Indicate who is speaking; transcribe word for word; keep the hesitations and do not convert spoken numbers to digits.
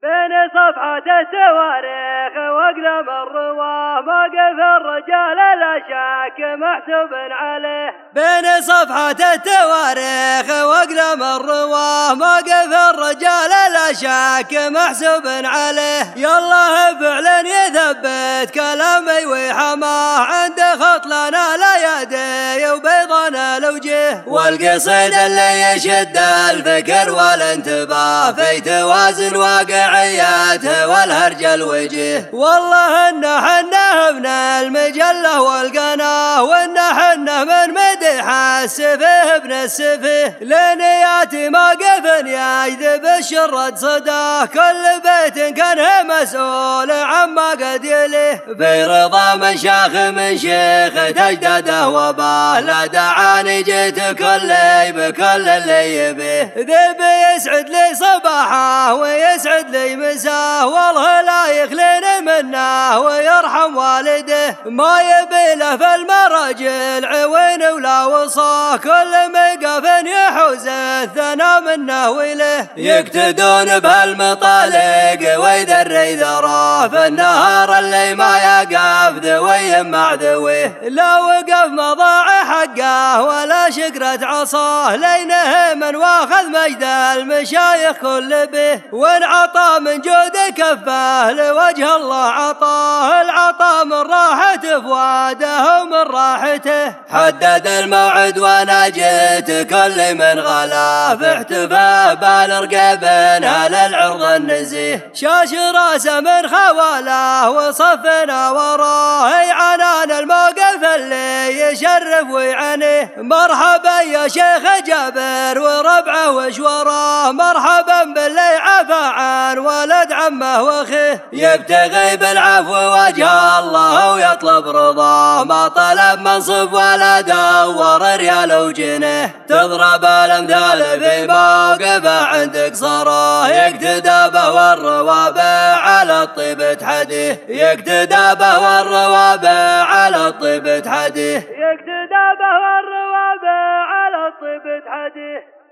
Speaker 1: بين صفحة التواريخ وأقلام الرواه موقف الرجال لا شك محسوب عليه.
Speaker 2: بين صفحة التواريخ وأقلام الرواه موقف الرجال لا شك محسوب عليه. يالله فعلا يثبت كلامي وحماه عند خط لنا ليادي وبيضنا الوجه.
Speaker 3: والقصيد اللي يشد الفكر والانتباه في توازن واقعياته والهرج الوجيه.
Speaker 2: والله ان حنا ابن المجله والقناه وان حنا من مدح السفيه ابن السفيه. لنياتي موقف يجذب الشرد صداه كل بيت كان مسؤول عما قد يليه.
Speaker 3: في رضا من شاخ من شيخ تجدده وباه لا دعاني جيت كلي بكل اللي يبيه.
Speaker 2: ذي يسعد لي صباحه ويسعد لي مساه والله لا يخلين منه ويرحم والده. ما يبي له في المراجل عوين ولا وصاه كل مقف يحوز الثنا منه وله.
Speaker 3: يقتدون بهالمطالق ويدري ذراه في النهار اللي ما يقف ذوي مع ذويه.
Speaker 2: لا وقف مضاع حقه ولا شقرة عصاه لينه من واخذ مجد المشايخ كل به. وانعطى من جود كفه لوجه الله عطاه العطاء من راحة فواده ومن راحته.
Speaker 3: حدد الموعد وانا جيت كل من غلا في احتفاه بالرقبنا للعرض النزيه.
Speaker 2: شاش راسه من خواله وصفنا وراه عنان الموقف اللي يشرف ويعنيه. مرحبا يا شيخ جابر وربعه وشوراه مرحبا باللي عفا عن ولد عمه واخيه.
Speaker 3: يبتغي بالعفو وجه الله ويطلب رضاه ما طلب منصب ولا دور ريال وجنيه. تضرب الامثال في موقفه عندك صراه يقتدى به والروابع على الطيب تحديه. يقتدى به والروابع على الطيب تحديه.
Speaker 1: يقتدى به والروابع على الطيب تحديه.